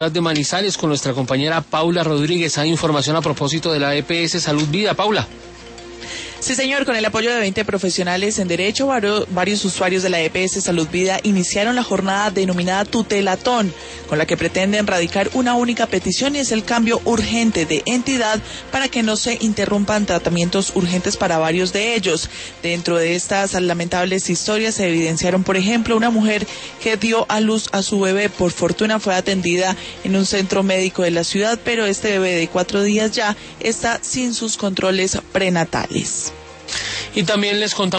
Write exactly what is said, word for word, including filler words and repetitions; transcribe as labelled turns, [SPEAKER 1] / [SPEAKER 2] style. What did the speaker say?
[SPEAKER 1] de Manizales con nuestra compañera Paula Rodríguez. Hay información a propósito de la E P S Salud Vida. Paula.
[SPEAKER 2] Sí, señor, con el apoyo de veinte profesionales en derecho, varios usuarios de la E P S Salud Vida iniciaron la jornada denominada Tutelatón, con la que pretenden radicar una única petición y es el cambio urgente de entidad para que no se interrumpan tratamientos urgentes para varios de ellos. Dentro de estas lamentables historias se evidenciaron, por ejemplo, una mujer que dio a luz a su bebé. Por fortuna fue atendida en un centro médico de la ciudad, pero este bebé de cuatro días ya está sin sus controles prenatales.
[SPEAKER 1] Y también les contamos